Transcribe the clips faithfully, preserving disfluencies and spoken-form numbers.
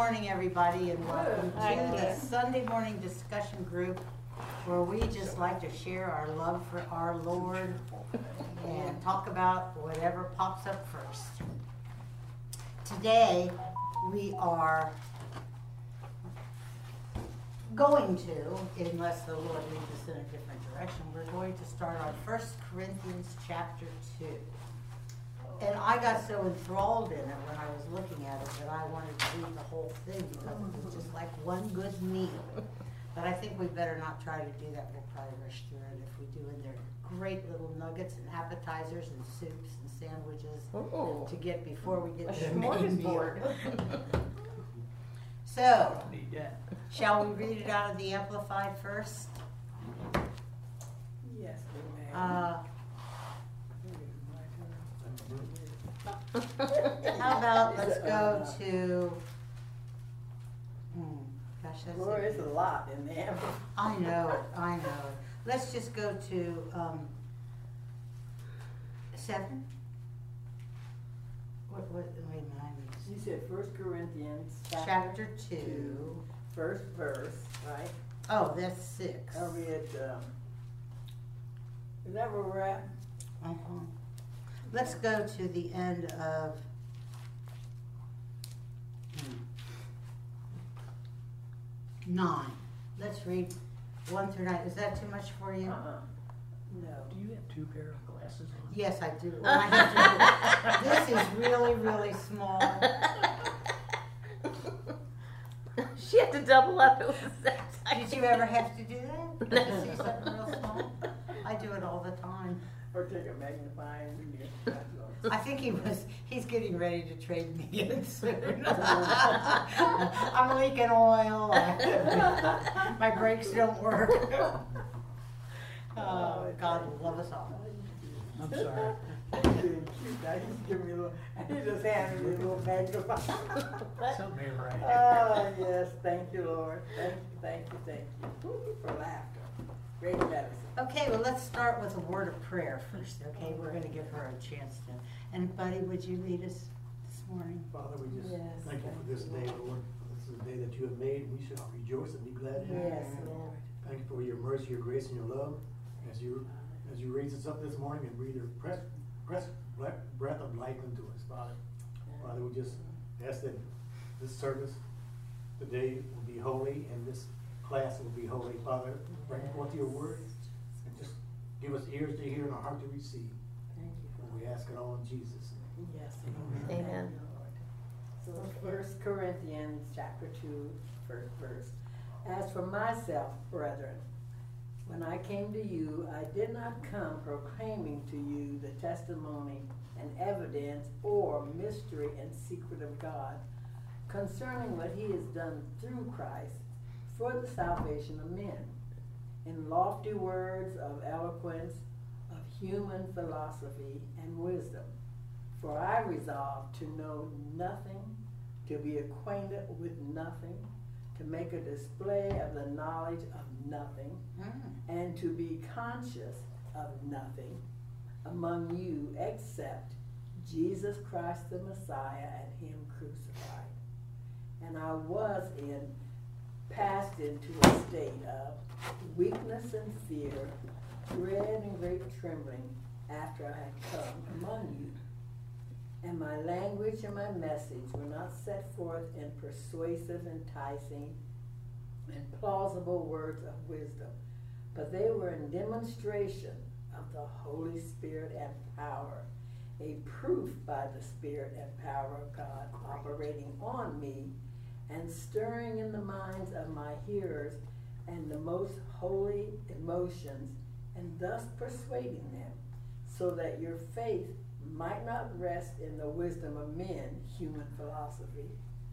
morning, everybody, and welcome Hi, to the Kim. Sunday morning discussion group where we just like to share our love for our Lord and talk about whatever pops up first. Today, we are going to, unless the Lord leads us in a different direction, we're going to start on First Corinthians chapter two. And I got so enthralled in it when I was looking at it that I wanted to read the whole thing because it was just like one good meal. But I think we better not try to do that. We'll probably rush through it if we do. And they're great little nuggets and appetizers and soups and sandwiches Ooh. to get before we get A to the main meal. smorgasbord. So, Need that. shall we read it out of the Amplified first? Yes, we may. Uh, how about let's go to, hmm, gosh, that's Lord, it. it's a lot in there. I know it, I know it. Let's just go to, um, seven? What, what, wait a minute, I You need said First Corinthians to, chapter two. first verse, right? Oh, that's six. Are we at, um, is that where we're at? Uh-huh. Let's go to the end of, hmm, nine. Let's read one through nine. Is that too much for you? Uh-uh. No. Do you have two pair of glasses on? Yes, I do. And I have to- this is really, really small. She had to double up. It was that Did you ever have to do that? Did you see something real small? I do it all the time. Or take a magnifying mirror. I think he was, he's getting ready to trade me in soon. I'm leaking oil. My brakes don't work. Oh, God will love us all. I'm sorry. He's being cute. Now he's giving me a little, he just handed me a little magnifying. Something ain't right. Oh, yes, thank you, Lord. Thank you, thank you, thank you. Woo, for laughter. Great medicine. Okay, well, let's start with a word of prayer first, okay? We're going to give her a chance to. And Buddy, would you lead us this morning? Father, we just Yes, thank you for this thank day, you, Lord. This is a day that you have made. We shall rejoice and be glad in it. Yes, Lord. Thank you for your mercy, your grace, and your love. As you as you raise us up this morning and breathe your press, press breath of life into us, Father. Father, we just ask that this service today will be holy and this class will be holy. Father, bring forth your word and just give us ears to hear and a heart to receive. Thank you. And we ask it all in Jesus' name. Yes. Amen. Thank you, Lord. So First Corinthians chapter two, first verse. As for myself, brethren, when I came to you, I did not come proclaiming to you the testimony and evidence or mystery and secret of God concerning what he has done through Christ for the salvation of men, in lofty words of eloquence, of human philosophy and wisdom. For I resolved to know nothing, to be acquainted with nothing, to make a display of the knowledge of nothing, Mm. and to be conscious of nothing among you except Jesus Christ the Messiah and him crucified. And I was in, passed into a state of weakness and fear, dread and great trembling after I had come among you. And my language and my message were not set forth in persuasive, enticing, and plausible words of wisdom, but they were in demonstration of the Holy Spirit and power, a proof by the Spirit and power of God operating on me and stirring in the minds of my hearers and the most holy emotions, and thus persuading them, so that your faith might not rest in the wisdom of men, human philosophy,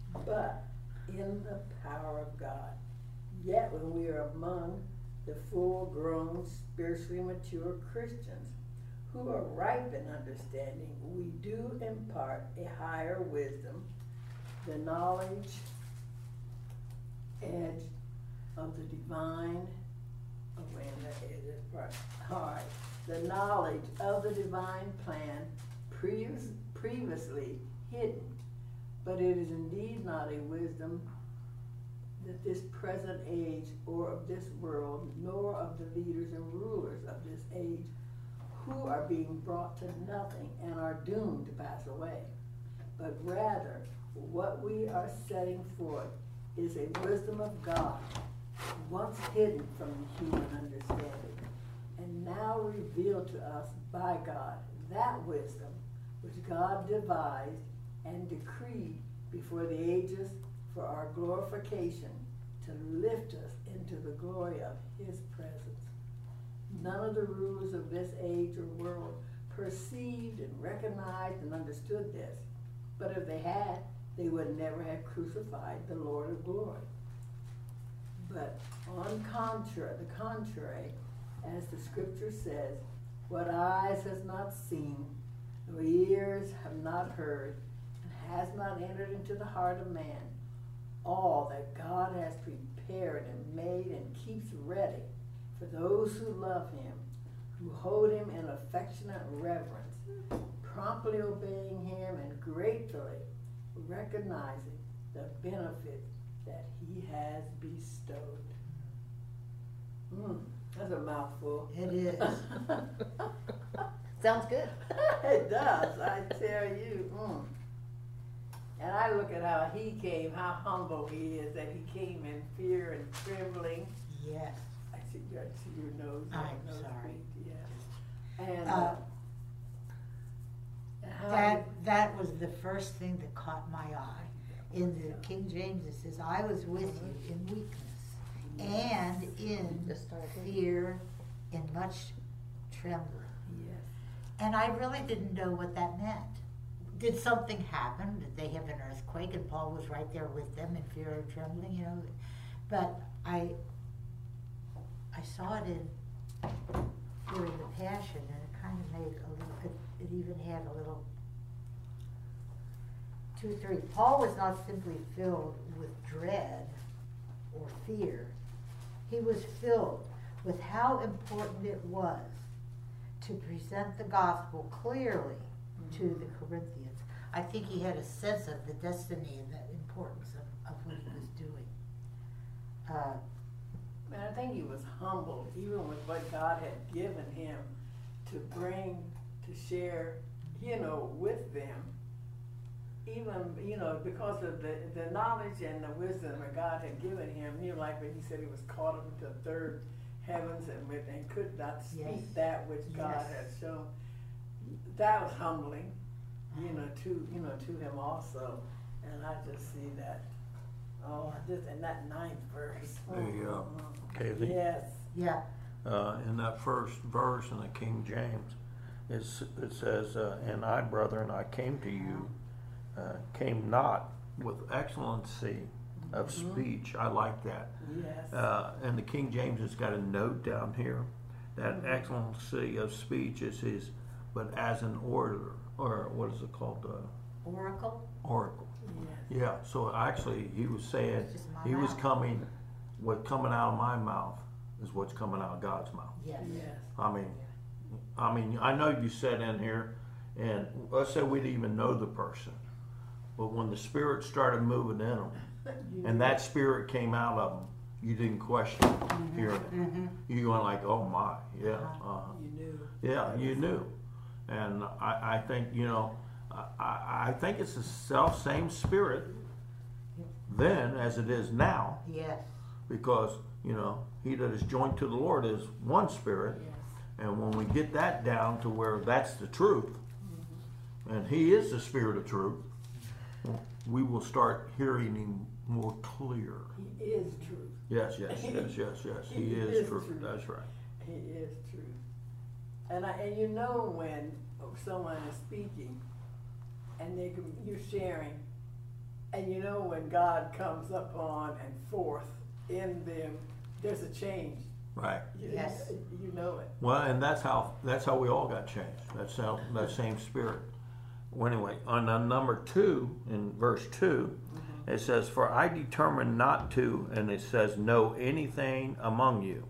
but in the power of God. Yet when we are among the full-grown, spiritually mature Christians who are ripe in understanding, we do impart a higher wisdom, the knowledge, edge of the divine, oh wait a minute, it is right, all right, the knowledge of the divine plan previous, previously hidden But it is indeed not a wisdom that this present age or of this world, nor of the leaders and rulers of this age, who are being brought to nothing and are doomed to pass away. But rather, what we are setting forth is a wisdom of God, once hidden from human understanding, and now revealed to us by God. That wisdom which God devised and decreed before the ages for our glorification, to lift us into the glory of his presence. None of the rulers of this age or world perceived and recognized and understood this, but if they had, they would never have crucified the Lord of glory. But on contrary, the contrary, as the scripture says, what eyes has not seen, nor ears have not heard, and has not entered into the heart of man, all that God has prepared and made and keeps ready for those who love him, who hold him in affectionate reverence, promptly obeying him and gratefully recognizing the benefit that he has bestowed. Mm, that's a mouthful. It is. Sounds good. It does, I tell you. Mm. And I look at how he came, how humble he is, that he came in fear and trembling. Yes. I see, I see your nose. your I'm nose sorry. beat, Yes. And Uh, uh, how That, that was the first thing that caught my eye. In the King James, it says, I was with you in weakness and in Just started. fear, in much trembling. Yes. And I really didn't know what that meant. Did something happen? Did they have an earthquake and Paul was right there with them in fear and trembling, you know? But I, I saw it in, during the Passion, and it kind of made a little, it, it even had a little, two, three. Paul was not simply filled with dread or fear. He was filled with how important it was to present the gospel clearly to the Corinthians. I think he had a sense of the destiny and the importance of, of what he was doing. Uh, And I think he was humbled, even with what God had given him to bring, to share, you know, with them. Even, you know, because of the, the knowledge and the wisdom that God had given him, you know, like when he said he was caught up into the third heavens and, with, and could not speak Yes. that which God Yes. had shown. That was humbling, you know, to, you know, to him also. And I just see that, oh, just in that ninth verse. Hey, uh, Mhm. Kathy? Yes. yeah, Uh, in that first verse in the King James, it's, it says, uh, and I, brethren, I came to you, uh, came not with excellency of Mhm. speech. I like that. Yes. Uh, and the King James has got a note down here that Mhm. excellency of speech is his, but as an orator, or what is it called, uh, oracle. oracle. Yes. Yeah, so actually he was saying, It's just my he was mouth. coming, what coming out of my mouth is what's coming out of God's mouth. Yes. Yes. I mean, I mean, I know you sat in here, and let's say we didn't even know the person, but when the Spirit started moving in them, You and know. that Spirit came out of them, you didn't question hearing it. Mm-hmm. You went like, oh my, yeah, Uh-huh. uh, You knew. yeah, you knew. And I, I think, you know, I, I I think it's the self same Spirit then as it is now, Yes. because, you know, he that is joined to the Lord is one Spirit. Yes. And when we get that down to where that's the truth, and he is the Spirit of truth, we will start hearing him more clear. He is truth. Yes, yes, yes, yes, yes. He He is is truth. truth. That's right. He is truth. And I, and you know when someone is speaking and they can, you're sharing, and you know when God comes up on and forth in them, there's a change. Right. You, Yes. You know it. Well, and that's how that's how we all got changed. That's how that same Spirit. Well, anyway, on uh, number two in verse 2 it says, "For I determined not to," and it says, "know anything among you,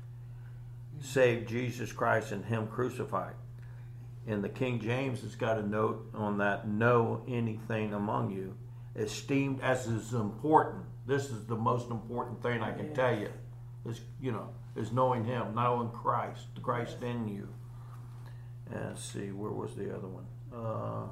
save Jesus Christ and Him crucified." In the King James, it's got a note on that, "know anything among you," esteemed as is important. This is the most important thing I can Yes. tell you. Is, you know, is knowing Him, knowing Christ, Christ Yes. in you. And let's see, where was the other one? Uh,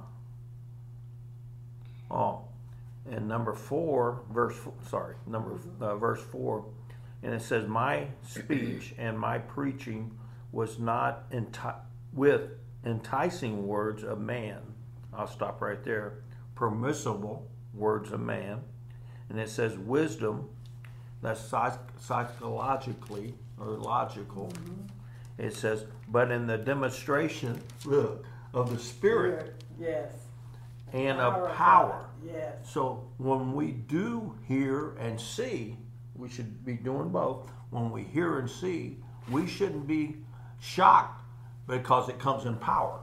oh, and number four, verse, sorry, number, uh, verse four, and it says, my speech and my preaching was not enti- with enticing words of man. I'll stop right there. Permissible words of man. And it says wisdom, that's psych- psychologically or logical. Mm-hmm. It says, but in the demonstration look, of the Spirit Yes. and Power of of power. God. Yes. So when we do hear and see, we should be doing both. When we hear and see, we shouldn't be shocked because it comes in power.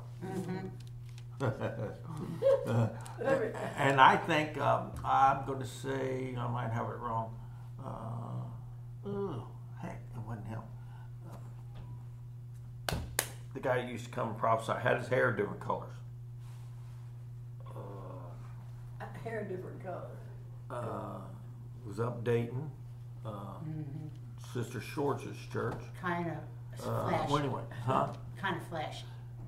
Uh, and I think um, I'm going to say, I might have it wrong. Uh, oh, heck, it wasn't him. Um, the guy who used to come and prophesy had his hair different colors. Uh, Hair different color. uh, was updating uh, Sister Shorts' church. Kind of Uh, flashy. well, anyway, huh? Kind of flashy.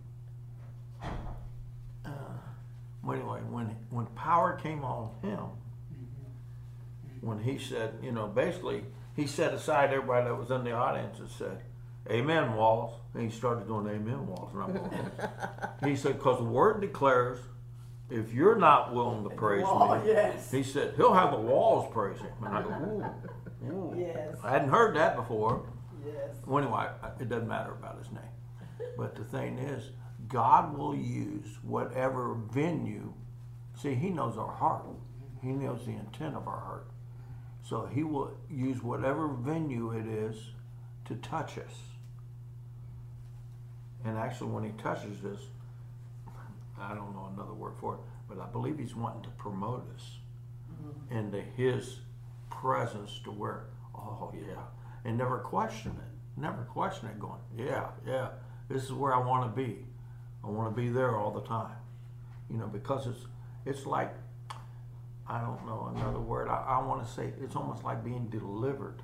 Uh, well, anyway, when when power came on him, when he said, you know, basically he set aside everybody that was in the audience and said, "Amen, Walls," and he started doing "Amen, Walls," and I'm going, he said, because the word declares, if you're not willing to praise Wall, me, yes. he said he'll have the walls praise him. And I go, ooh, ooh. Yes. I hadn't heard that before. Yes. Well, anyway, it doesn't matter about his name. But the thing is, God will use whatever venue. See, He knows our heart. He knows the intent of our heart. So He will use whatever venue it is to touch us. And actually, when He touches us, I don't know another word for it, but I believe He's wanting to promote us mm-hmm. into His presence to where, oh yeah, and never question it. Never question it going, yeah, yeah, this is where I want to be. I want to be there all the time. You know, because it's it's like, I don't know another word. I, I want to say it's almost like being delivered.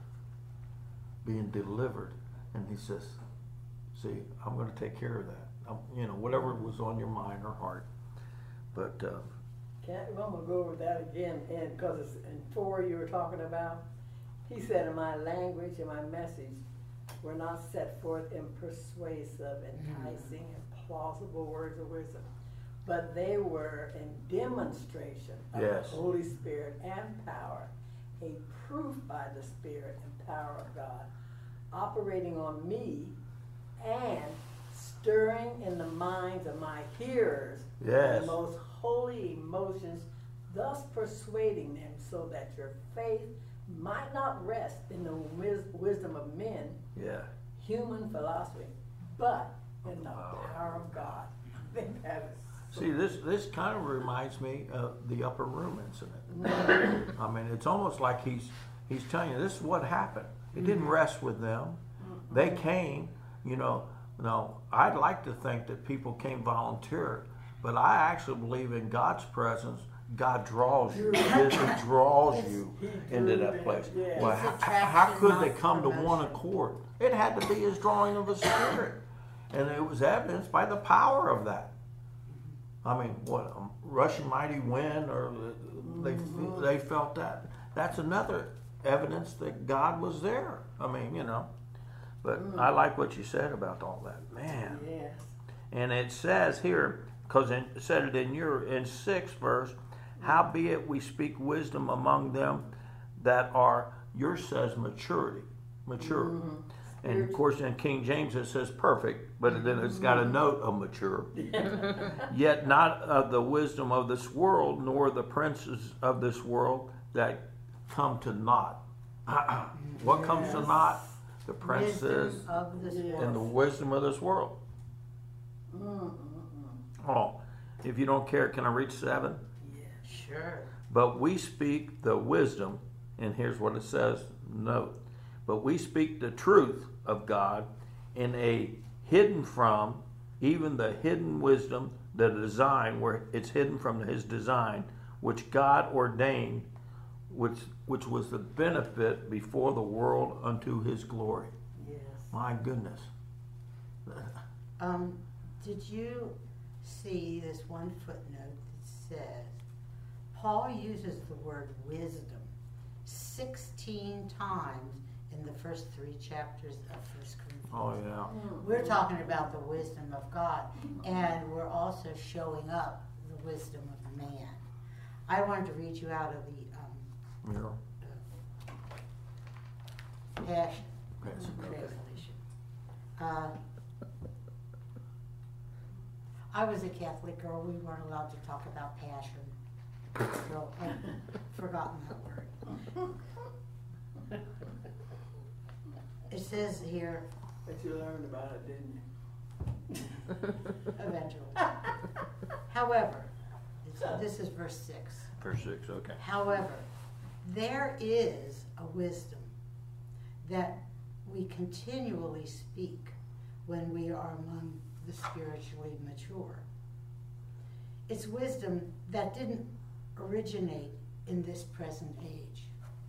Being delivered. And He says, see, I'm going to take care of that. I'm, you know, whatever was on your mind or heart. But, uh, Can't, I'm gonna go over that again, and because it's in four you were talking about. He said, in my language and my message were not set forth in persuasive, enticing, and plausible words of wisdom, but they were in demonstration of Yes. the Holy Spirit and power, a proof by the Spirit and power of God, operating on me and stirring in the minds of my hearers Yes. the most holy emotions, thus persuading them so that your faith might not rest in the wis- wisdom of men, yeah. human philosophy, but in the Wow. power of God. I think that is so See, this this kind of reminds me of the upper room incident. I mean, it's almost like he's he's telling you this is what happened. It didn't rest with them. They came, you know. No, I'd like to think that people came volunteer, but I actually believe in God's presence. God draws you. It, it draws you He into drew that them, place. yes. Well, It's how, attraction, how could they not come to one promotion. accord? It had to be His drawing of the Spirit, and it was evidenced by the power of that. I mean, what a rushing mighty wind, or they Mm-hmm. they felt that. That's another evidence that God was there. I mean, you know. But I like what you said about all that, man. yes. And it says here, because it said it in your in sixth verse, howbeit we speak wisdom among them that are, yours says maturity, mature. Mm-hmm. And of course in King James it says perfect, but then it's got a note of mature. Yet not of the wisdom of this world, nor the princes of this world that come to naught. What comes to Yes. naught? The princes Wisdom of this Yes. and the world. wisdom of this world. Mm-mm-mm. Oh, if you don't care, can I read seven? Sure. But we speak the wisdom, and here's what it says, note. But we speak the truth of God in a hidden from, even the hidden wisdom, the design, where it's hidden from His design, which God ordained, which which was the benefit before the world unto his glory. Yes. My goodness. Um, did you see this one footnote that says, Paul uses the word wisdom sixteen times in the first three chapters of First Corinthians. Oh yeah. We're talking about the wisdom of God, and we're also showing up the wisdom of man. I wanted to read you out of the um, Yeah. Passion That's okay. Translation. Uh, I was a Catholic girl. We weren't allowed to talk about passion. So I've forgotten that word. It says here, But you learned about it, didn't you? eventually. However, it's, this is verse six. Verse six, okay. However, there is a wisdom that we continually speak when we are among the spiritually mature. It's wisdom that didn't originate in this present age,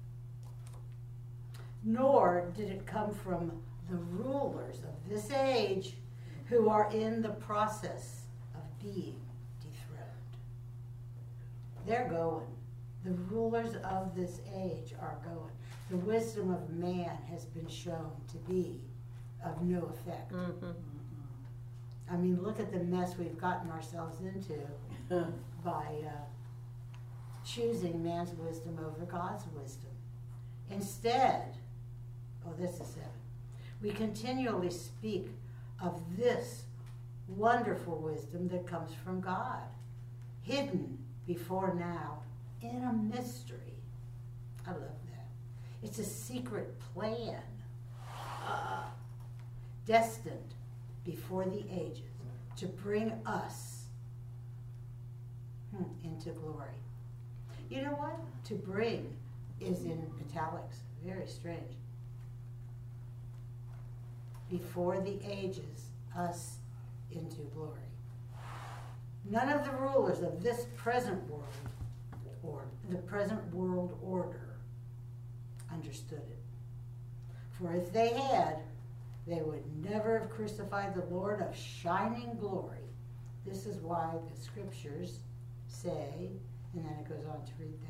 nor did it come from the rulers of this age who are in the process of being dethroned. They're going. The rulers of this age are going. The wisdom of man has been shown to be of no effect. Mm-hmm. I mean, look at the mess we've gotten ourselves into by uh, choosing man's wisdom over God's wisdom. Instead, oh, this is seven. We continually speak of this wonderful wisdom that comes from God, hidden before now in a mystery. I love that. It's a secret plan, uh, destined before the ages to bring us hmm, into glory. You know what? To bring is in italics. Very strange. Before the ages, us into glory. None of the rulers of this present world, or the present world order, understood it. For if they had, they would never have crucified the Lord of shining glory. This is why the scriptures say, and then it goes on to read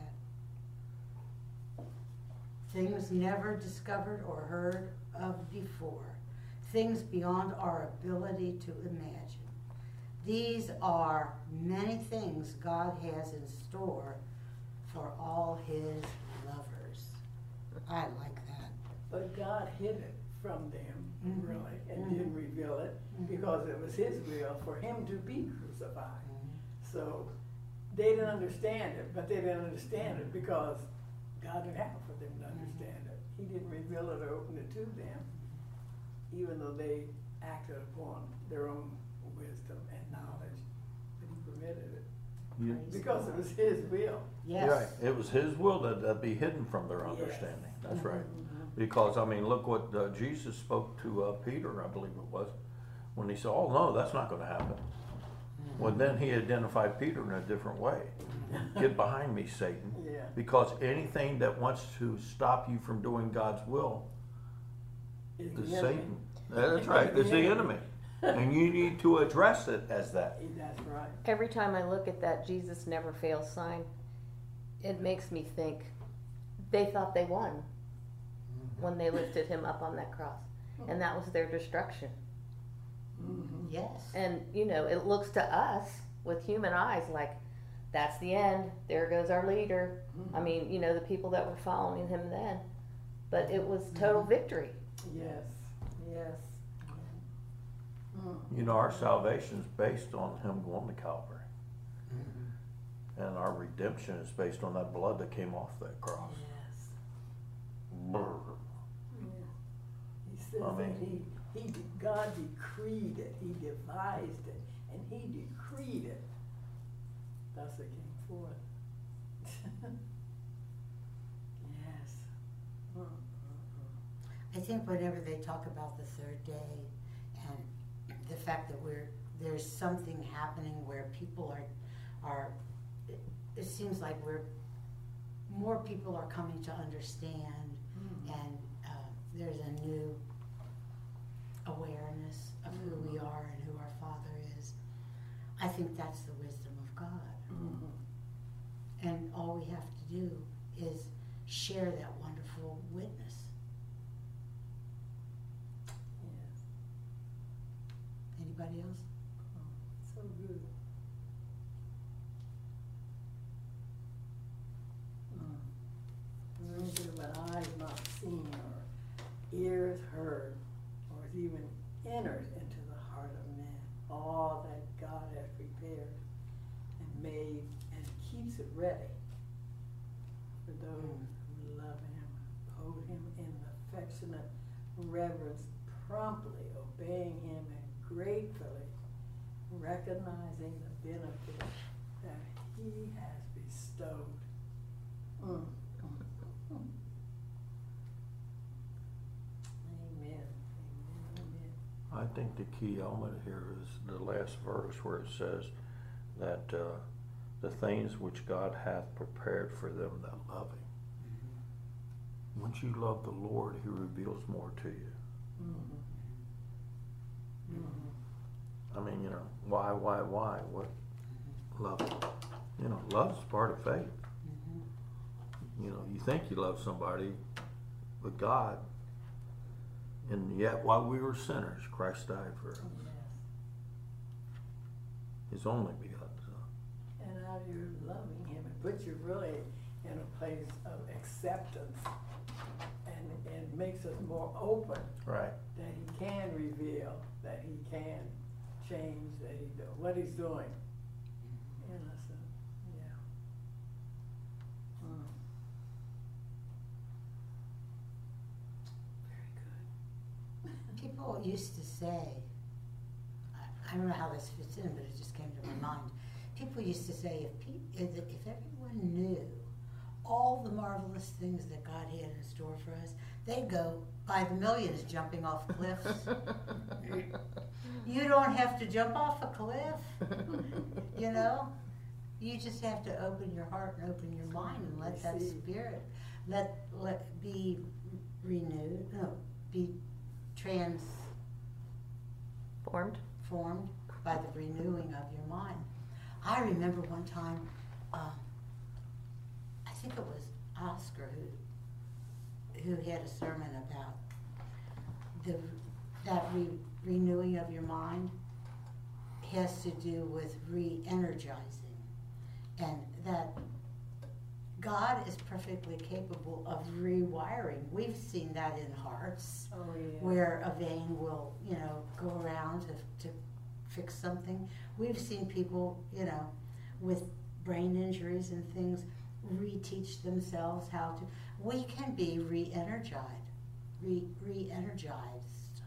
that. Things never discovered or heard of before. Things beyond our ability to imagine. These are many things God has in store for all his lovers. I like that. But God hid it from them, Mhm. really, and Mhm. didn't reveal it Mhm. because it was his will for him to be crucified. Mhm. So they didn't understand it, but they didn't understand it because God didn't have for them to understand it. He didn't reveal it or open it to them, even though they acted upon their own wisdom and knowledge, but he permitted it Yeah. because it was his will. Yes. Right. It was his will that that be hidden from their Yes. understanding. That's right. Mhm. Because, I mean, look what uh, Jesus spoke to uh, Peter, I believe it was, when he said, oh, no, that's not going to happen. Well, then he identified Peter in a different way. Get behind me, Satan. Yeah. Because anything that wants to stop you from doing God's will It's is the enemy. Satan. That's right, it's the enemy. And you need to address it as that. That's right. Every time I look at that Jesus never fails sign, it makes me think they thought they won when they lifted him up on that cross. And that was their destruction. Mm-hmm. Yes. And, you know, it looks to us with human eyes like, that's the end. There goes our leader. I mean, you know, the people that were following him then. But it was total victory. Yes, yes. Mm. You know, our salvation is based on him going to Calvary. Mm-hmm. And our redemption is based on that blood that came off that cross. Yes. Brr. He says I that mean- he, he, de- God decreed it, he devised it, and he decreed it. Thus it came forth. Yes. Mm, mm, mm. I think whenever they talk about the third day and the fact that we're there's something happening where people are are it seems like we're, more people are coming to understand, Mm. and uh, there's a new awareness of who we are and who our Father is. I think that's the wisdom of God. Mhm. And all we have to do is share that wonderful witness. Yes. Anybody else? So good. Mm. Things that eyes not seen or ears heard or has even entered into the heart of man. All that God has prepared and made and keeps it ready for those who love him, hold him in affectionate reverence, promptly obeying him and gratefully recognizing the benefit that he has bestowed. Mm. Mm. Mm. Amen. Amen. Amen. I think the key element here is the last verse where it says that uh, the things which God hath prepared for them that love him. Once you love the Lord, he reveals more to you. Mm-hmm. Mm-hmm. I mean, you know, why, why, why? What? Love. You know, love is part of faith. Mm-hmm. You know, you think you love somebody, but God, and yet while we were sinners, Christ died for us. Yes. His only begotten Son. And now you're loving him, it puts you really in a place of acceptance, and and makes us more open Right. that he can reveal, that he can change, that he do what he's doing. Innocent, yeah. Mm. Very good. People used to say, I, I don't know how this fits in, but it just came to my mind. People used to say, if, pe- if, if everyone knew all the marvelous things that God had in store for us, they'd go by the millions jumping off cliffs. You don't have to jump off a cliff, you know? You just have to open your heart and open your mind and let that Receive. spirit, let, let be renewed, no, be trans, Formed. formed by the renewing of your mind. I remember one time, uh, I think it was Oscar who who had a sermon about the that re, renewing of your mind has to do with re-energizing, and that God is perfectly capable of rewiring. We've seen that in hearts, Oh, yeah. where a vein will, you know, go around to, to fix something. We've seen people, you know, with brain injuries and things, reteach themselves how to. We can be re-energized, re, re-energized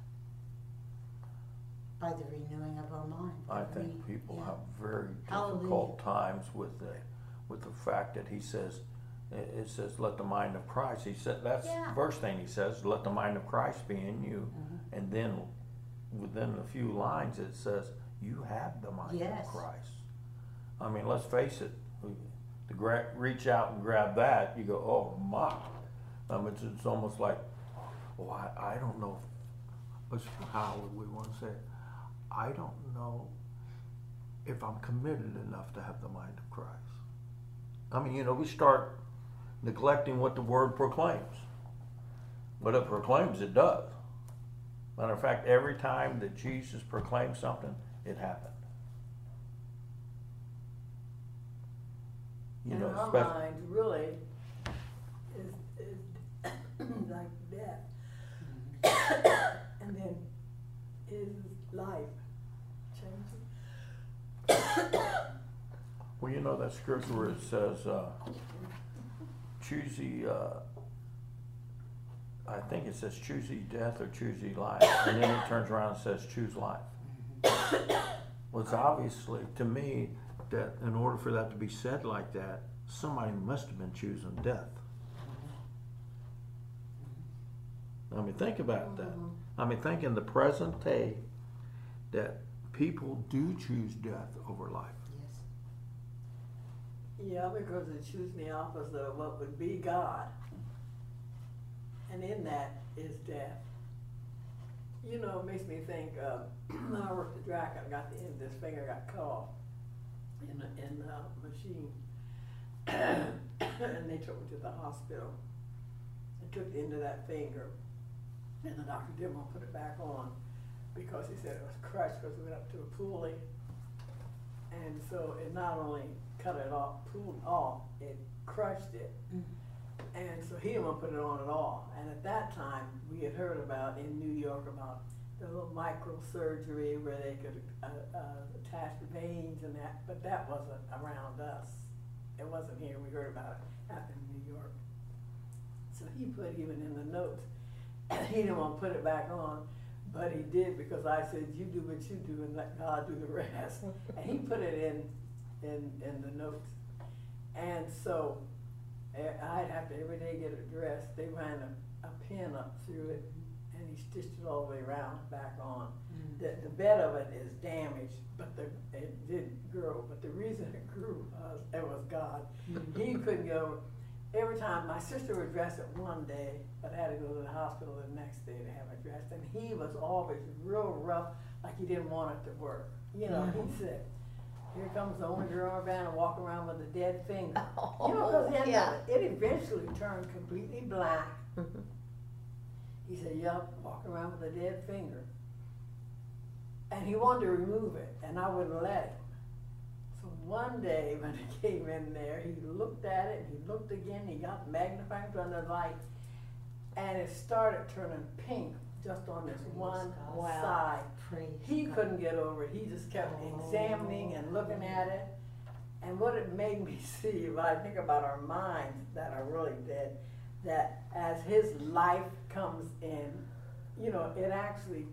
by the renewing of our mind. I Re- think people yeah. have very Hallelujah. difficult times with the, with the fact that he says, it it says, let the mind of Christ. He said, that's Yeah. the first thing he says, let the mind of Christ be in you. Mhm. And then within a few lines it says, you have the mind Yes. of Christ. I mean, let's face it, to gra- reach out and grab that, you go, oh my. Um, it's, it's almost like, oh, I, I don't know, if, how would we want to say it? I don't know if I'm committed enough to have the mind of Christ. I mean, you know, we start neglecting what the word proclaims. What it proclaims, it does. Matter of fact, every time that Jesus proclaimed something, it happened. You And know, our especially, mind really is, is like that. And then is life changing? well, you know that scripture where it says, uh, choose ye, uh, I think it says choose ye death or choose ye life. And then it turns around and says choose life. Well, it's obviously, to me, that in order for that to be said like that, somebody must have been choosing death. I mean, think about that. I mean, think in the present day that people do choose death over life. Yes. Yeah, because it shoots me opposite of what would be God. And in that is death. You know, it makes me think, uh, when I worked at Drac, I got the end of this finger got cut off in the, in the machine. And they took me to the hospital. They took the end of that finger, and the doctor didn't want to put it back on because he said it was crushed because we went up to a pulley. And so it not only cut it off, pulled off, it crushed it. Mm-hmm. And so he didn't want to put it on at all. And at that time, we had heard about in New York about the little microsurgery where they could uh, uh, attach the veins and that, but that wasn't around us. It wasn't here. We heard about it happened in New York. So he put even in the notes, he didn't want to put it back on, but he did because I said, you do what you do and let God do the rest. And he put it in, in, in the notes. And so I'd have to every day get it dressed. They ran a, a pin up through it, and he stitched it all the way around back on. Mm. The, the bed of it is damaged, but the, it didn't grow. But the reason it grew was it was God. Mm. He couldn't go. Every time my sister would dress it one day, but I had to go to the hospital the next day to have it dressed. And he was always real rough, like he didn't want it to work. You know, mm. he said, here comes the only girl in our band and walk around with a dead finger. Oh, you know, because yeah. it, it eventually turned completely black. Mm-hmm. He said, yep, walking around with a dead finger. And he wanted to remove it, and I wouldn't let him. So one day when he came in there, he looked at it, and he looked again, he got magnifying under the light, and it started turning pink just on this Praise one God. Side. Praise he God. Couldn't get over it. He just kept oh. examining and looking at it. And what it made me see, when I think about our minds that are really dead, that as his life comes in, you know, it actually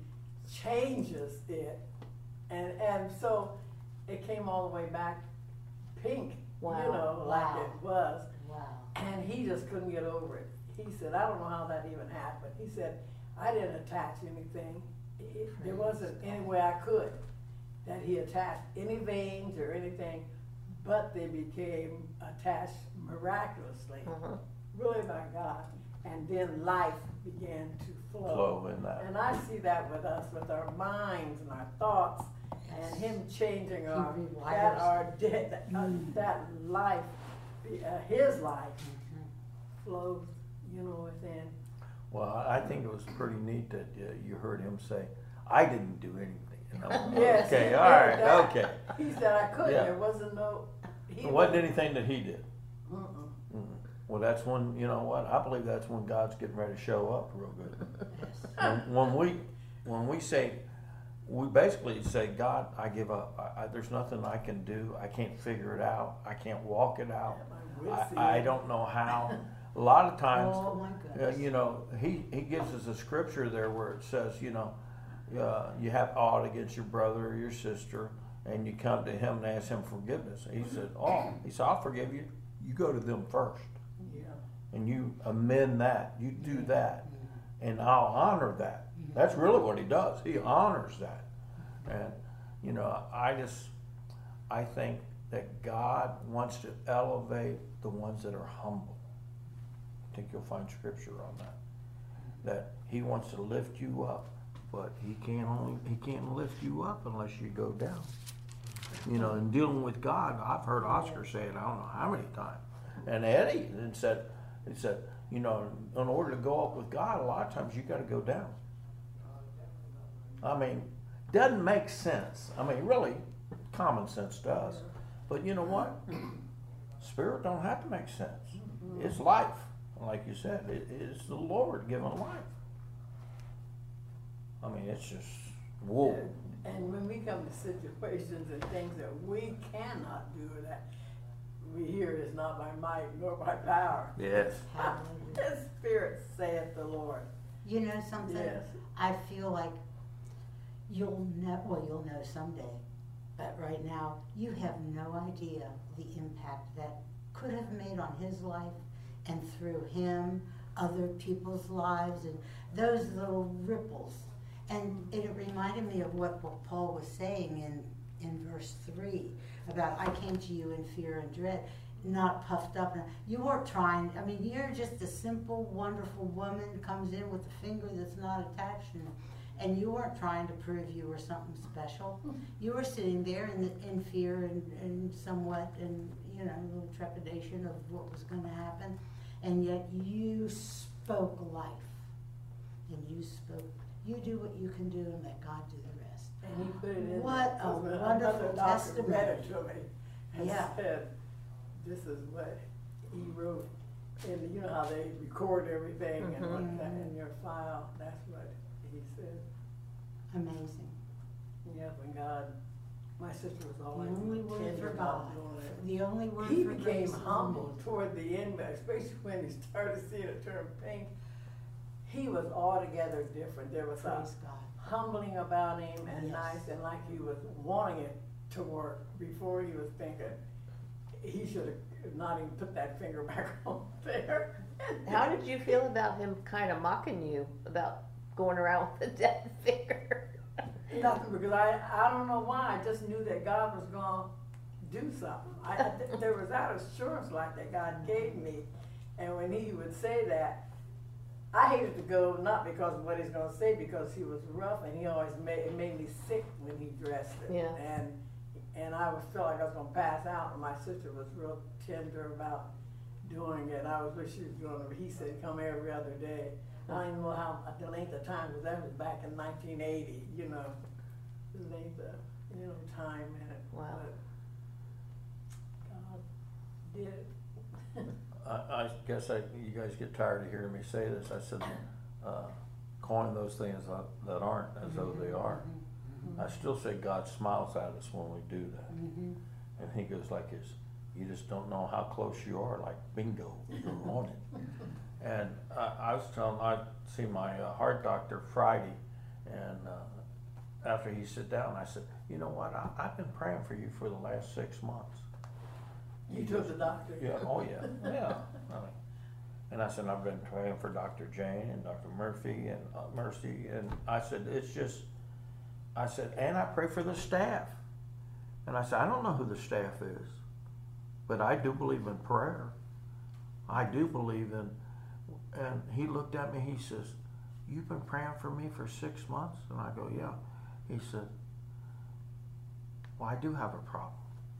changes it. And and so it came all the way back pink, wow. you know, wow. like it was. Wow. And he just couldn't get over it. He said, I don't know how that even happened. He said, I didn't attach anything. It, there wasn't any way I could that he attached any veins or anything, but they became attached miraculously, uh-huh. really by God. And then life began to flow. Flow in that. And I see that with us, with our minds and our thoughts, yes. and him changing our that our dead that, mm. uh, that life, uh, his life mm-hmm. flows, you know, within. Well, I think it was pretty neat that uh, you heard him say, I didn't do anything. You know? Yes, okay, all right, that. okay. He said I couldn't. Yeah. There wasn't no. He there wasn't anything that he did. Mm-mm. Mm-mm. Well, that's when, you know what, I believe that's when God's getting ready to show up real good. when, when we when we say, we basically say, God, I give up. I, I, there's nothing I can do. I can't figure it out. I can't walk it out. I, I don't know how. A lot of times, oh uh, you know, he, he gives us a scripture there where it says, you know, uh, you have aught against your brother or your sister, and you come to him and ask him forgiveness. He said, oh, he said, I'll forgive you. You go to them first. Yeah. And you amend that. You do that. And I'll honor that. That's really what he does. He honors that. And, you know, I just, I think that God wants to elevate the ones that are humble. I think you'll find scripture on that. That he wants to lift you up, but he can't only he can't lift you up unless you go down. You know, in dealing with God, I've heard Oscar say it I don't know how many times. And Eddie and said he said, you know, in order to go up with God, a lot of times you gotta go down. I mean, doesn't make sense. I mean, really, common sense does. But you know what? Spirit don't have to make sense. It's life. Like you said, it, it's the Lord given life. I mean, it's just, whoa. And when we come to situations and things that we cannot do, that we hear it is not by might nor by power. Yes. His Spirit saith the Lord. You know something? Yes. I feel like you'll know, well, you'll know someday, but right now, you have no idea the impact that could have made on his life, and through him, other people's lives, and those little ripples. And it reminded me of what Paul was saying in, in verse three, about I came to you in fear and dread. not puffed up. You weren't trying. I mean, you're just a simple, wonderful woman comes in with a finger that's not attached, and, and you weren't trying to prove you were something special. You were sitting there in, the, in fear and, and somewhat, and you know, a little trepidation of what was going to happen, and yet you spoke life, and you spoke. You do what you can do, and let God do the rest. And he put it in. What a another wonderful doctor testimony. read it to me and Yeah. said, "This is what he wrote." And you know how they record everything and Mhm. what that in your file. That's what he said. Amazing. Yeah, when God, my sister was The always only word tender for about God. doing it. The only word He for became grace is humble amazing. toward the end, but especially when he started seeing it turn pink. He was altogether different. There was a Praise God. humbling about him and Yes. nice, and like he was wanting it to work before he was thinking he should have not even put that finger back on there. How did you feel about him kind of mocking you about going around with a dead finger? Nothing, because I, I don't know why, I just knew that God was going to do something. I, I- there was that assurance like that God gave me, and when he would say that, I hated to go, not because of what he's going to say, because he was rough, and he always made, it made me sick when he dressed it. Yeah. And, and I was felt like I was going to pass out, and my sister was real tender about doing it. I was wish she was doing it, but he said, come every other day. I don't even know how, the length of time, because that was back in nineteen eighty, you know, the length of, you know, time in it. Wow. But God did it. I, I guess I, you guys get tired of hearing me say this. I said, uh, calling those things that, that aren't as though they are. I still say God smiles at us when we do that. Mm-hmm. And he goes like this, you just don't know how close you are, like bingo, you're on it. And I, I was telling, I see my uh, heart doctor Friday, and uh, after he sit down, I said, you know what, I, I've been praying for you for the last six months. You took the doctor? Yeah, oh yeah, yeah. I mean, and I said, I've been praying for Doctor Jane and Doctor Murphy and uh, Mercy, and I said, it's just, I said, and I pray for the staff. And I said, I don't know who the staff is, but I do believe in prayer. I do believe in, and he looked at me, he says, you've been praying for me for six months? And I go, yeah. He said, well, I do have a problem.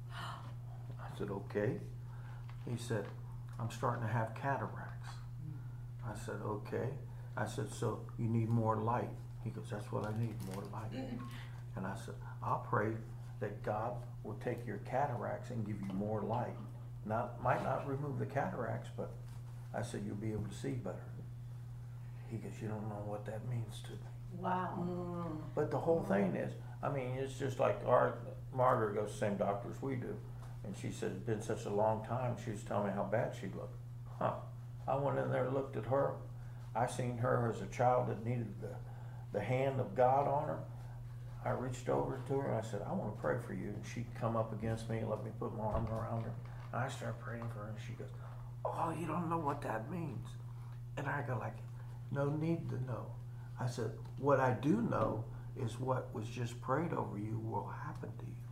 I said, okay. He said, I'm starting to have cataracts. I said, okay. I said, so you need more light? He goes, that's what I need, more light. And I said, I'll pray that God will take your cataracts and give you more light. Not, might not remove the cataracts, but I said, you'll be able to see better. He goes, you don't know what that means to me. Wow. Mm. But the whole thing is, I mean, it's just like our, Margaret goes to the same doctor as we do. And she said, it's been such a long time. She was telling me how bad she looked. Huh. I went in there and looked at her. I seen her as a child that needed the, the hand of God on her. I reached over to her and I said, I want to pray for you. And she'd come up against me and let me put my arm around her. And I started praying for her and she goes, oh, you don't know what that means. And I go like, no need to know. I said, what I do know is what was just prayed over you will happen to you.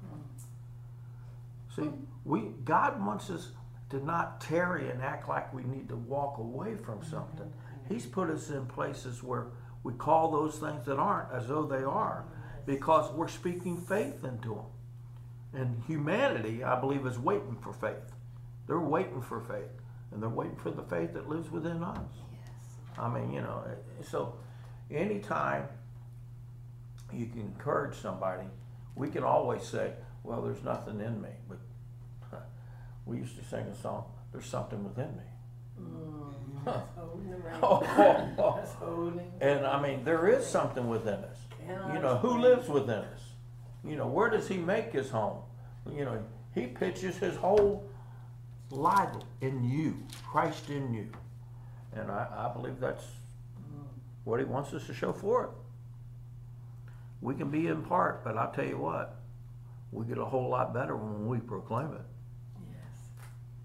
See, we God wants us to not tarry and act like we need to walk away from something. He's put us in places where we call those things that aren't as though they are, because we're speaking faith into them. And humanity, I believe, is waiting for faith. They're waiting for faith, and they're waiting for the faith that lives within us. I mean, you know, so anytime you can encourage somebody, we can always say, well, there's nothing in me. But huh, we used to sing a song, there's something within me. Mm. That's holding the rain. Oh, oh, oh. That's holding. And I mean, there is something within us. Can You I know, who explain? lives within us? You know, where does he make his home? You know, he pitches his whole life in you, Christ in you. And I, I believe that's what he wants us to show forth. We can be in part, but I'll tell you what, we get a whole lot better when we proclaim it. Yes.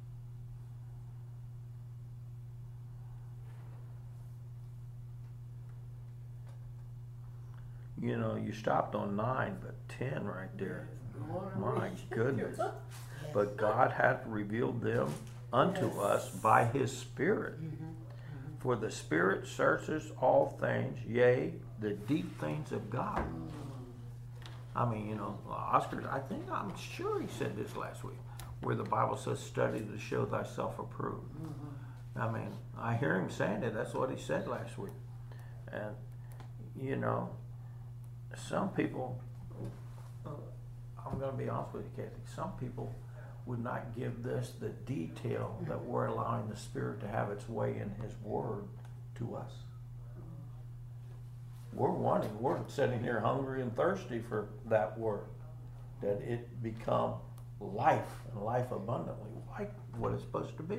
You know, you stopped on nine, but ten right there. Yes. Go on and My read. goodness. Yeah. but God hath revealed them unto Yes. us by his Spirit. For the Spirit searches all things, yea, the deep things of God. I mean, you know, Oscar, I think, I'm sure he said this last week, where the Bible says, study to show thyself approved. I mean, I hear him saying it, that's what he said last week. And, you know, some people, I'm going to be honest with you, Kathy, some people would not give this the detail that we're allowing the Spirit to have its way in his word to us. We're wanting, we're sitting here hungry and thirsty for that word, that it become life and life abundantly, like what it's supposed to be.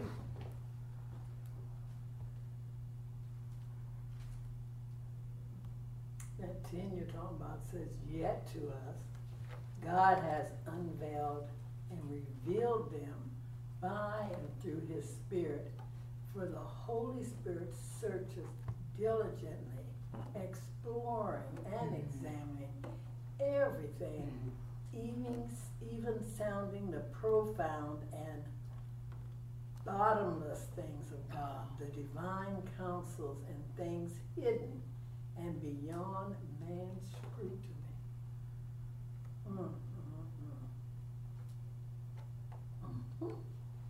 That ten you're talking about says, yet to us, God has unveiled and revealed them by and through his Spirit. For the Holy Spirit searches diligently, exploring and examining everything, even, even sounding the profound and bottomless things of God, the divine counsels and things hidden and beyond man's scrutiny. Mm, mm, mm. Mhm.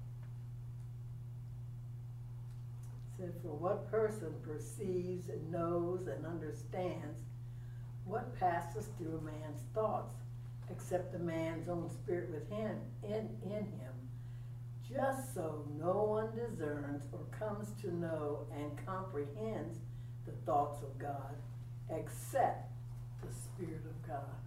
Said, for what person perceives, knows, and understands what passes through a man's thoughts, except the man's own spirit within in, in him? Just so no one discerns or comes to know and comprehends the thoughts of God, except the Spirit of God.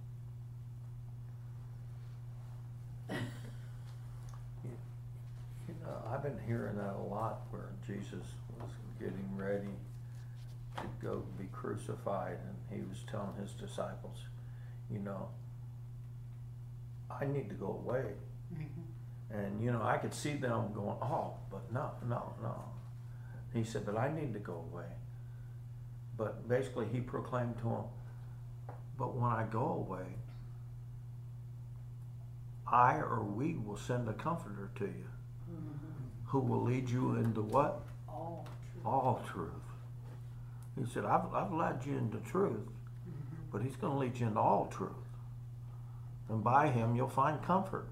You know, I've been hearing that a lot where Jesus was getting ready to go be crucified, and he was telling his disciples, you know, I need to go away. Mm-hmm. And, you know, I could see them going, oh, but no, no, no. He said, but I need to go away. But basically he proclaimed to him, but when I go away, I or we will send a comforter to you, mm-hmm. who will lead you into what? All truth. All truth. He said, I've, I've led you into truth, mm-hmm. but he's going to lead you into all truth. And by him, you'll find comfort.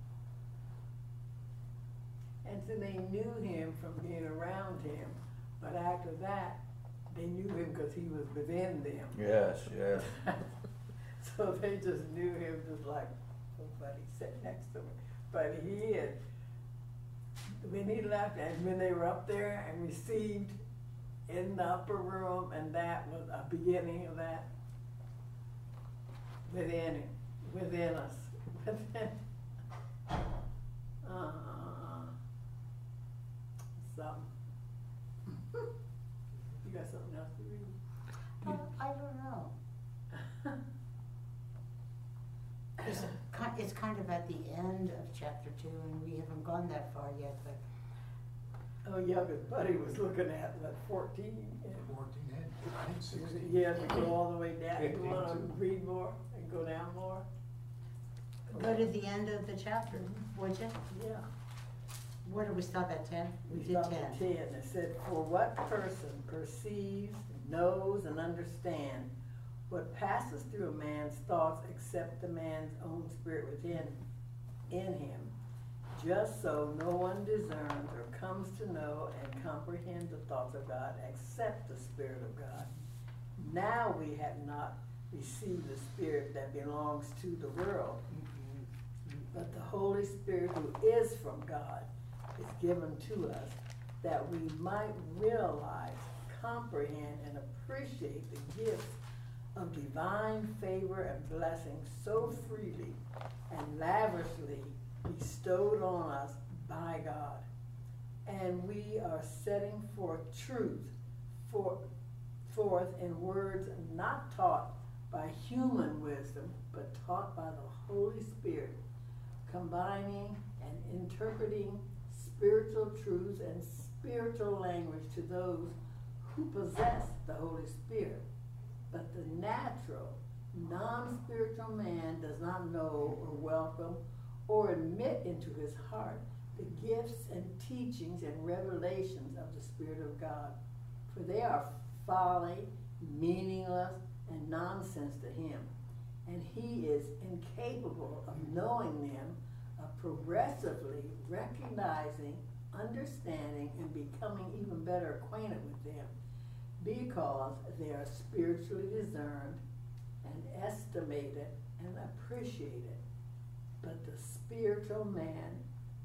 And so they knew him from being around him, but after that, they knew him because he was within them. Yes, yes. So they just knew him just like somebody sat next to him. But he had, when he left and when they were up there and received in the upper room, and that was a beginning of that within him, within us, within. Uh, something. You got something else to read? Uh, I don't know. It's, ki- it's kind of at the end of chapter two, and we haven't gone that far yet, but Oh, yeah, but Buddy was looking at like fourteen. and Fourteen and and sixteen. He had to go all the way down. You Fifteen, wanna too. read more and go down more? go to the end of the chapter, would you? Yeah. Where did we stop at, ten? We We did stopped ten. at ten. It said, for what person perceives, knows, and understands what passes through a man's thoughts except the man's own spirit within in him, just so no one discerns or comes to know and comprehend the thoughts of God except the Spirit of God. Now we have not received the Spirit that belongs to the world, but the Holy Spirit who is from God is given to us, that we might realize, comprehend, and appreciate the gifts of divine favor and blessing so freely and lavishly bestowed on us by God. And we are setting forth truth for, forth in words not taught by human wisdom, but taught by the Holy Spirit, combining and interpreting spiritual truths and spiritual language to those who possess the Holy Spirit. But the natural, non-spiritual man does not know or welcome or admit into his heart the gifts and teachings and revelations of the Spirit of God, for they are folly, meaningless, and nonsense to him, and he is incapable of knowing them, of progressively recognizing, understanding, and becoming even better acquainted with them, because they are spiritually discerned and estimated and appreciated. But the spiritual man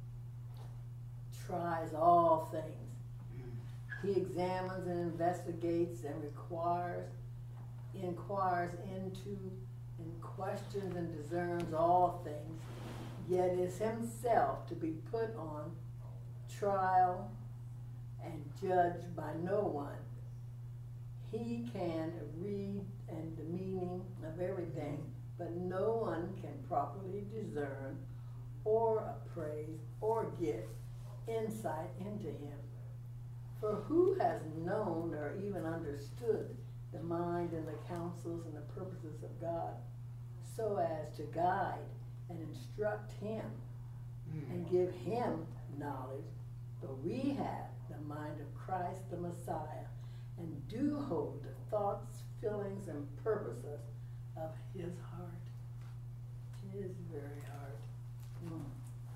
tries all things. He examines and investigates and requires, inquires into and questions and discerns all things, yet is himself to be put on trial and judged by no one. He can read and the meaning of everything, but no one can properly discern or appraise or get insight into him. For who has known or even understood the mind and the counsels and the purposes of God, so as to guide and instruct him and give him knowledge? But we have the mind of Christ the Messiah, and do hold the thoughts, feelings, and purposes of his heart. His very heart. Mm.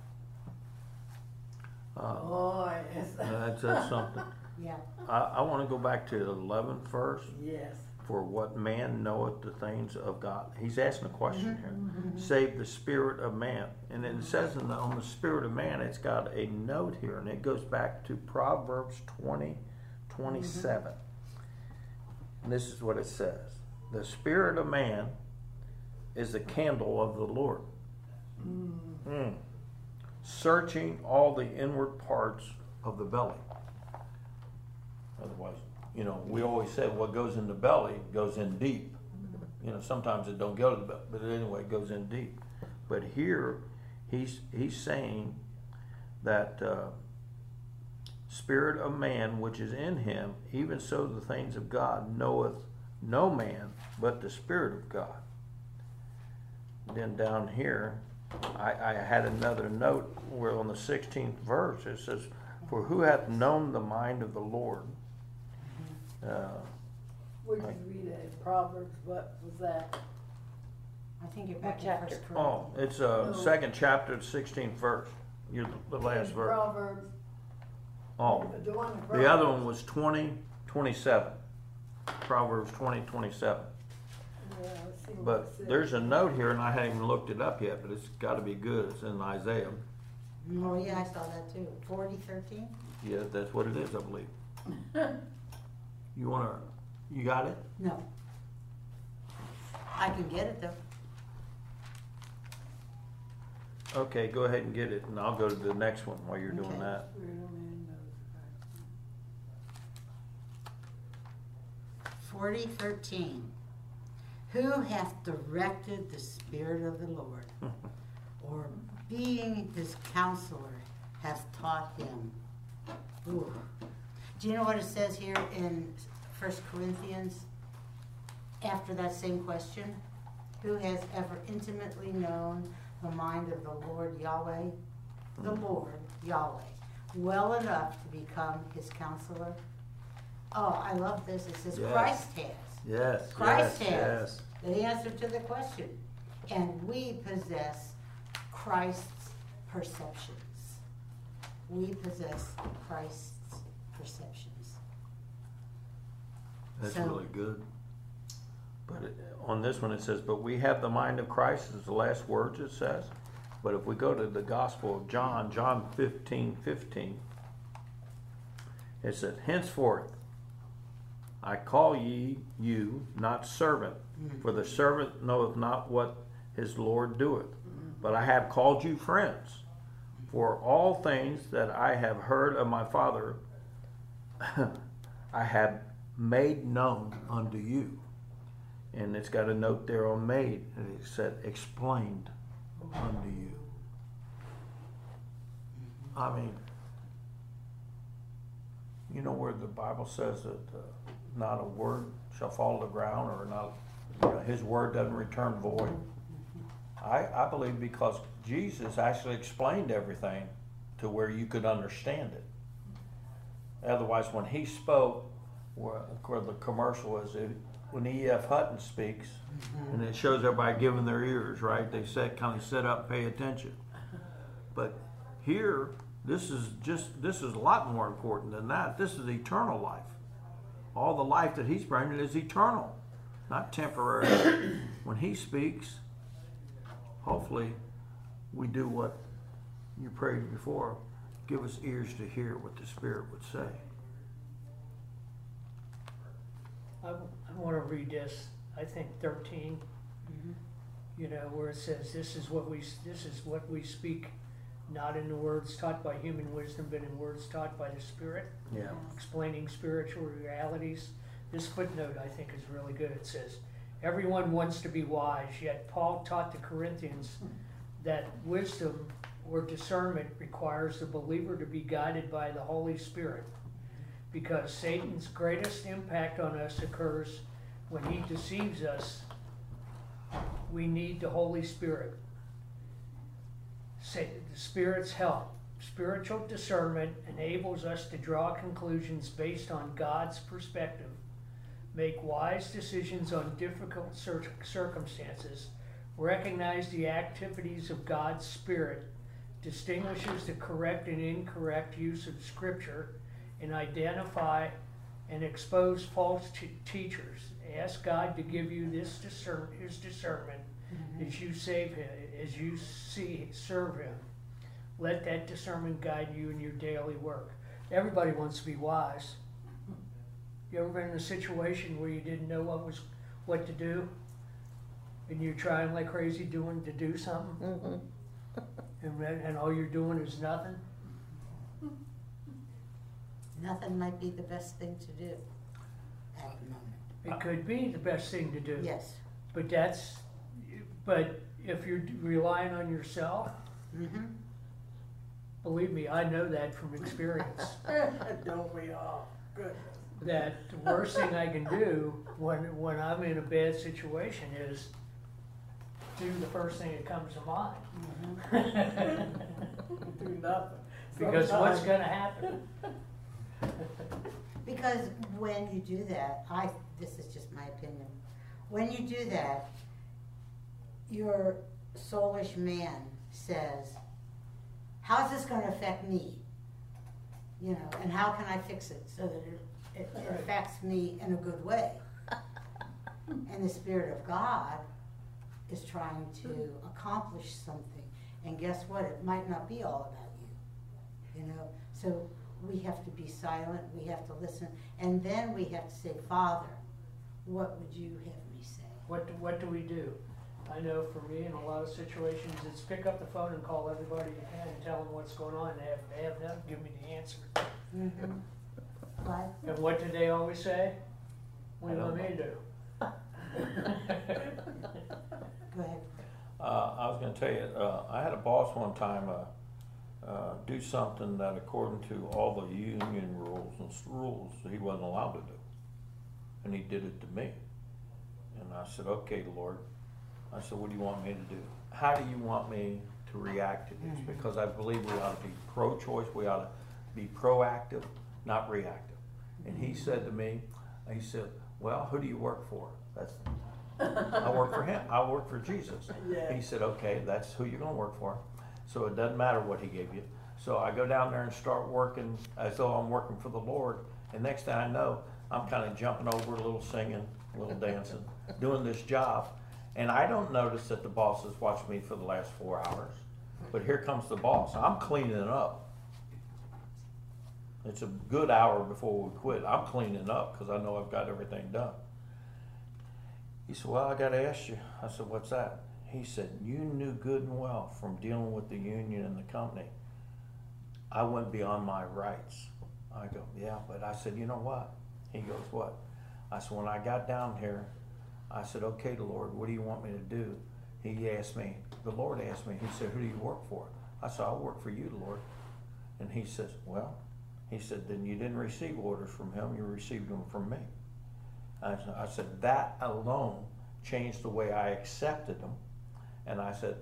Uh, Oh, yes. that's, that's something. Yeah. I, I want to go back to the eleventh verse. Yes. For what man knoweth the things of God? He's asking a question here. Save the spirit of man. And then it says in the, on the spirit of man, it's got a note here, and it goes back to Proverbs twenty, twenty-seven. And this is what it says. The spirit of man is the candle of the Lord. Mm. Mm. Searching all the inward parts of the belly. Otherwise, you know, we always say what goes in the belly goes in deep. You know, sometimes it don't go to the belly, but anyway, it goes in deep. But here, he's he's saying that uh, spirit of man which is in him, even so the things of God knoweth no man but the Spirit of God. Then down here, I, I had another note where on the sixteenth verse it says, "For who hath known the mind of the Lord?" Uh, Where did you read that? Proverbs, what was that? I think you're What back in chapter? First oh, Corinthians. it's uh, No. second chapter, sixteenth verse. You the last verse. Proverbs. Oh, The one in the Proverbs. other one was twenty, twenty-seven. Proverbs twenty, twenty-seven. Yeah, let's see what But it says. there's a note here, and I haven't even looked it up yet, but it's got to be good. It's in Isaiah. Oh, yeah, I saw that too. Forty thirteen? Yeah, that's what it is, I believe. You want to, you got it? No. I can get it though. Okay, go ahead and get it, and I'll go to the next one while you're doing Okay. that. Spirit of man knows Christ. Forty thirteen. Who hath directed the Spirit of the Lord, or being his counselor hath taught him? Ooh. Do you know what it says here in First Corinthians? After that same question, who has ever intimately known the mind of the Lord Yahweh? The Lord Yahweh, well enough to become his counselor? Oh, I love this. It says Yes. Christ has. Yes, Christ yes, has yes. the answer to the question. And we possess Christ's perceptions. We possess Christ's perceptions. That's So- really good. But it, on this one it says, "But we have the mind of Christ," is the last words it says. But if we go to the Gospel of John, John fifteen, fifteen, it says, "Henceforth I call ye you not servant, for the servant knoweth not what his Lord doeth. But I have called you friends, for all things that I have heard of my Father I have made known unto you." And it's got a note there on made, and it said explained unto you. I mean, you know where the Bible says that uh, not a word shall fall to the ground, or not, you know, his word doesn't return void. I, I believe because Jesus actually explained everything to where you could understand it. Otherwise, when he spoke, where, where the commercial was, it, when E F Hutton speaks, and it shows everybody giving their ears, right? They said, kind of sit up, pay attention. But here, this is just, this is a lot more important than that. This is eternal life. All the life that he's bringing is eternal, not temporary. When he speaks, hopefully we do what you prayed before. Give us ears to hear what the Spirit would say. I, I want to read this, I think thirteen, Mhm. you know, where it says, this is what we, this is what we speak, not in the words taught by human wisdom, but in words taught by the Spirit, Yeah. explaining spiritual realities. This footnote, I think, is really good. It says, everyone wants to be wise, yet Paul taught the Corinthians that wisdom or discernment requires the believer to be guided by the Holy Spirit, because Satan's greatest impact on us occurs when he deceives us. We need the Holy Spirit. Say, the Spirit's help. Spiritual discernment enables us to draw conclusions based on God's perspective, make wise decisions on difficult cir- circumstances, recognize the activities of God's Spirit, distinguishes the correct and incorrect use of Scripture, and identify and expose false t- teachers. Ask God to give you this discern His discernment Mhm. as you save Him, as you see serve Him. Let that discernment guide you in your daily work. Everybody wants to be wise. You ever been in a situation where you didn't know what was what to do, and you're trying like crazy doing to do something, Mm-hmm. and then- and all you're doing is nothing? Nothing might be the best thing to do at the moment. It could be the best thing to do. Yes. But that's, but if you're relying on yourself, Mm-hmm. believe me, I know that from experience. Don't we all? Goodness. That the worst thing I can do when when I'm in a bad situation is do the first thing that comes to mind. Do nothing. Because what's Sometimes- gonna happen? Because when you do that, I, this is just my opinion, when you do that, your soulish man says, how's this gonna affect me? You know, and how can I fix it so that it, it Right. affects me in a good way? And the Spirit of God is trying to accomplish something. And guess what? It might not be all about you, you know? So we have to be silent, we have to listen, and then we have to say, Father, what would you have me say? What do, what do we do? I know for me in a lot of situations, it's pick up the phone and call everybody you can and tell them what's going on and have, have them give me the answer. Mm-hmm. But, And what do they always say? What do you I want don't me to do? go ahead. Uh, I was going to tell you, uh, I had a boss one time uh, uh, do something that, according to all the union rules and s- rules, he wasn't allowed to do, and he did it to me. And I said, "Okay, Lord," I said, "what do you want me to do? How do you want me to react to this?" Mhm. Because I believe we ought to be pro-choice. We ought to be proactive, not reactive. And he said to me, he said, "Well, who do you work for?" That's I work for him. I work for Jesus. Yeah. He said, "Okay, that's who you're going to work for. So it doesn't matter what he gave you." So I go down there and start working as though I'm working for the Lord. And next thing I know, I'm kind of jumping over, a little singing, a little dancing, doing this job. And I don't notice that the boss has watched me for the last four hours. But here comes the boss. I'm cleaning it up. It's a good hour before we quit. I'm cleaning up because I know I've got everything done. He said, "Well, I got to ask you." I said, "What's that?" He said, "You knew good and well from dealing with the union and the company, I went beyond my rights." I go, "Yeah," but I said, "You know what?" He goes, "What?" I said, "When I got down here, I said, 'Okay, Lord, what do you want me to do?' He asked me, the Lord asked me, he said, 'Who do you work for?' I said, 'I work for you, Lord.' And he says, 'Well,' he said, 'then you didn't receive orders from him, you received them from me.' I said, I said, that alone changed the way I accepted them. And I said,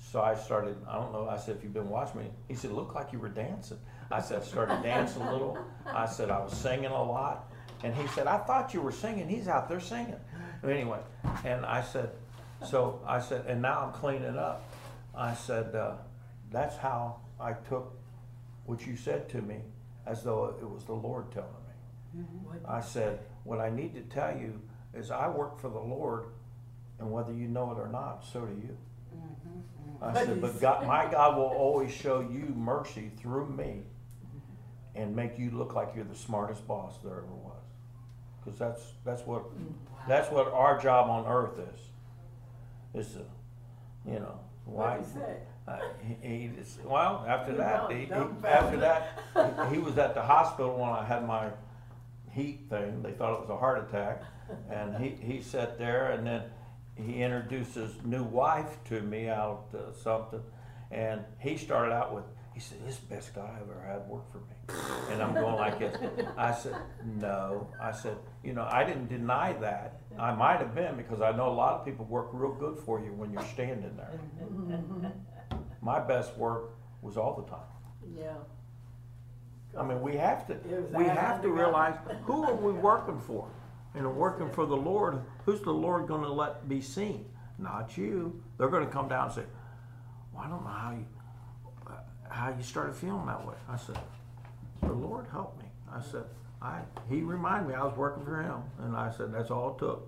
So I started, I don't know, I said, if you've been watching me, he said, looked like you were dancing. I said, I started dancing a little. I said, I was singing a lot. And he said, I thought you were singing. He's out there singing. Anyway, and I said, so I said, and now I'm cleaning up. I said, uh, that's how I took what you said to me as though it was the Lord telling me. What- I said, what I need to tell you is I work for the Lord, and whether you know it or not, so do you. I said, but God, my God will always show you mercy through me and make you look like you're the smartest boss there ever was. Because that's, that's what, that's what our job on earth is. Is to, you know, why? What'd he say? Uh, he, he just, well, after You that, don't- he, he, don't after bother. that, he, he was at the hospital when I had my heat thing. They thought it was a heart attack, and he, he sat there, and then he introduced his new wife to me out uh, something, and he started out with, he said, "This is the best guy I've ever had work for me," and I'm going like this. I said, "No," I said, "You know, I didn't deny that. I might have been because I know a lot of people work real good for you when you're standing there. My best work was all the time." Yeah. I mean, we have to, It was we out have of to the realize, who are we working for? And working for the Lord, who's the Lord gonna let be seen? Not you. They're gonna come down and say, well, I don't know how you, uh, how you started feeling that way. I said, the Lord helped me. I said, I, he reminded me I was working for him. And I said, that's all it took.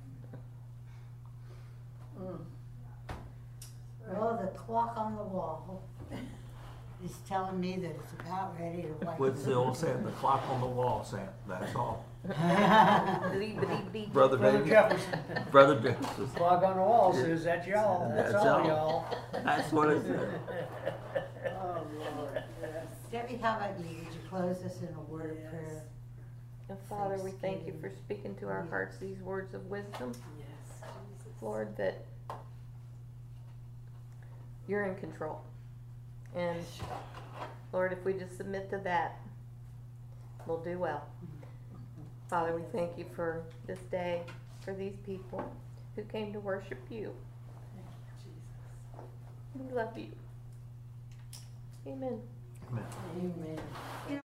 Mm. Well, the clock on the wall is telling me that it's about ready to wake What's the old saying? The clock on the wall, Sam. That's all. Bleep-a-deep-deep. Brother Brother David. Jefferson, Brother Jefferson. clock on the wall says, that's y'all, that's That's all all. y'all. That's what it said. Oh, Lord, yes. Debbie, how about you? Would you close us in a word of Yes. prayer? And Father, we thank you for speaking to our hearts these words of wisdom, Yes, Jesus. Lord, that you're in control. And Lord, if we just submit to that, we'll do well. Father, we thank you for this day, for these people who came to worship you. Thank you, Jesus. We love you. Amen. Amen. Amen.